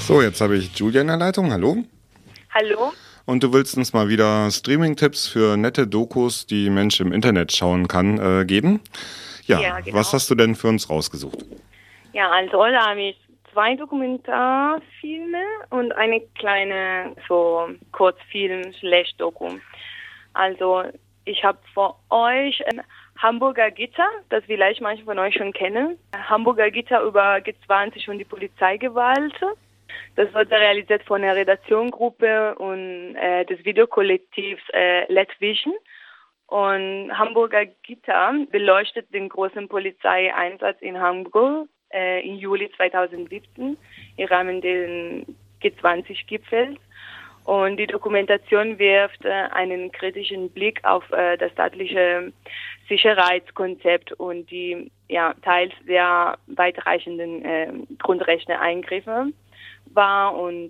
So, jetzt habe ich Julia in der Leitung. Hallo. Hallo. Und du willst uns mal wieder Streaming-Tipps für nette Dokus, die Mensch im Internet schauen kann, geben? Ja, genau. Was hast du denn für uns rausgesucht? Ja, also da habe ich 2 Dokumentarfilme und eine kleine so Kurzfilm/Doku. Also ich habe für euch Hamburger Gitter, das vielleicht manche von euch schon kennen. Hamburger Gitter über G20 und die Polizeigewalt. Das wird realisiert von der Redaktionsgruppe und des Videokollektivs Let Vision. Und Hamburger Gitter beleuchtet den großen Polizeieinsatz in Hamburg im Juli 2017 im Rahmen des G20-Gipfels. Und die Dokumentation wirft einen kritischen Blick auf das staatliche Sicherheitskonzept und die teils sehr weitreichenden Grundrechte-Eingriffe war. Und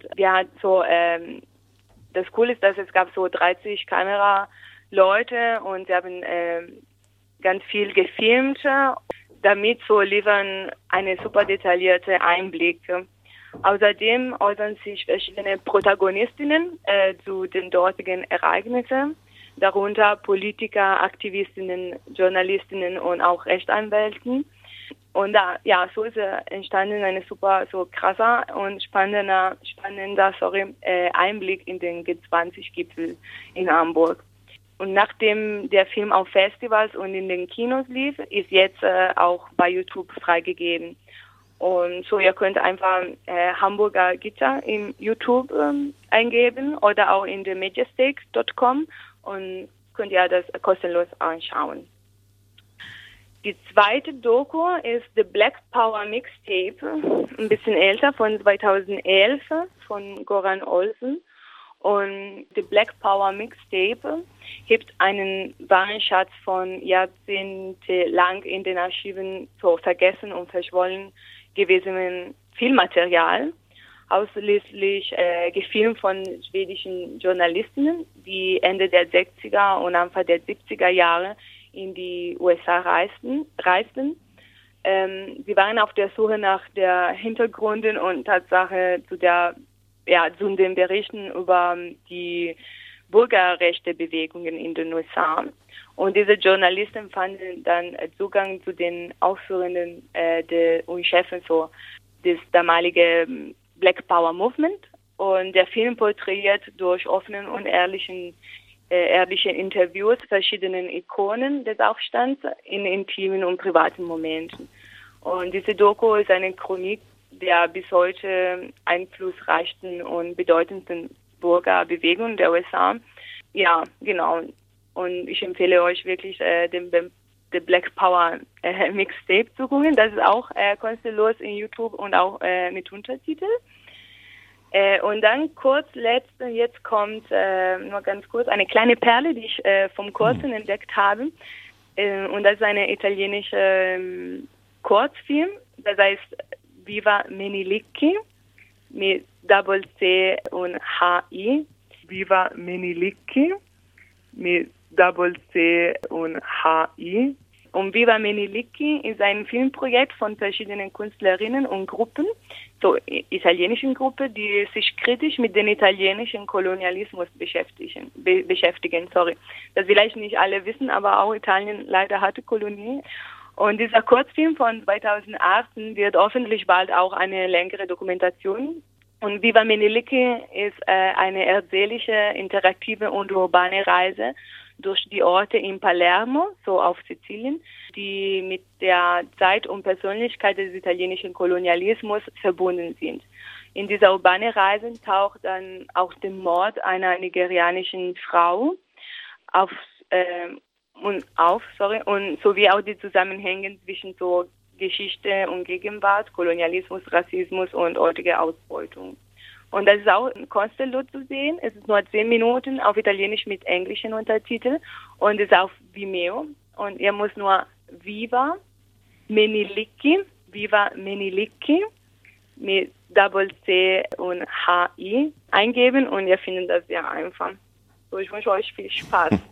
das Coole ist, dass es gab so 30 Kameraleute und sie haben ganz viel gefilmt, damit so liefern eine super detaillierte Einblick. Außerdem äußern sich verschiedene Protagonistinnen zu den dortigen Ereignissen, darunter Politiker, Aktivistinnen, Journalistinnen und auch Rechtsanwälten. Und so ist entstanden eine super so krasser und spannender Einblick in den G20-Gipfel in Hamburg. Und nachdem der Film auf Festivals und in den Kinos lief, ist jetzt auch bei YouTube freigegeben. Und so, ihr könnt einfach Hamburger Gitter im YouTube eingeben oder auch in themediastick.com und könnt ihr das kostenlos anschauen. Die zweite Doku ist The Black Power Mixtape, ein bisschen älter, von 2011, von Goran Olsen. Und The Black Power Mixtape hebt einen wahren Schatz von jahrzehntelang in den Archiven so vergessen und verschwollen gewesenen Filmmaterial, ausschließlich gefilmt von schwedischen Journalistinnen, die Ende der 60er und Anfang der 70er Jahre in die USA reisten. Sie waren auf der Suche nach der Hintergründen und Tatsache zu den Berichten über die Bürgerrechtebewegungen in den USA. Und diese Journalisten fanden dann Zugang zu den Ausführungen und Chefen des damaligen Black Power Movement. Und der Film porträtiert durch offenen und ehrliche Interviews verschiedenen Ikonen des Aufstands in intimen und privaten Momenten. Und diese Doku ist eine Chronik der bis heute einflussreichsten und bedeutendsten Bürgerbewegungen der USA. Ja, genau. Und ich empfehle euch wirklich, den Black Power Mixtape zu gucken. Das ist auch kostenlos in YouTube und auch mit Untertitel. Und dann jetzt kommt nur ganz kurz eine kleine Perle, die ich vom Kurzen entdeckt habe. Und das ist eine italienische Kurzfilm. Das heißt Viva Menelikki mit Double C und H-I. Viva Menelikki mit Double C und H-I. Und Viva Menelikki ist ein Filmprojekt von verschiedenen Künstlerinnen und Gruppen, so italienischen Gruppen, die sich kritisch mit dem italienischen Kolonialismus beschäftigen. Das vielleicht nicht alle wissen, aber auch Italien leider hatte Kolonie. Und dieser Kurzfilm von 2018 wird hoffentlich bald auch eine längere Dokumentation. Und Viva Menelikki ist eine erzählische, interaktive und urbane Reise durch die Orte in Palermo, so auf Sizilien, die mit der Zeit und Persönlichkeit des italienischen Kolonialismus verbunden sind. In dieser urbanen Reise taucht dann auch der Mord einer nigerianischen Frau und sowie auch die Zusammenhänge zwischen so Geschichte und Gegenwart, Kolonialismus, Rassismus und heutige Ausbeutung. Und das ist auch kostenlos zu sehen. Es ist nur 10 Minuten auf Italienisch mit englischen Untertiteln und es ist auf Vimeo. Und ihr müsst nur Viva Menelikki mit Double C und H-I eingeben und ihr findet das sehr einfach. So, ich wünsche euch viel Spaß.